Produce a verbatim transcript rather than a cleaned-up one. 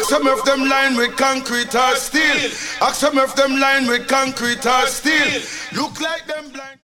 Ask them if them line with concrete or steel. Ask them if them line with concrete or steel. Look like them blind.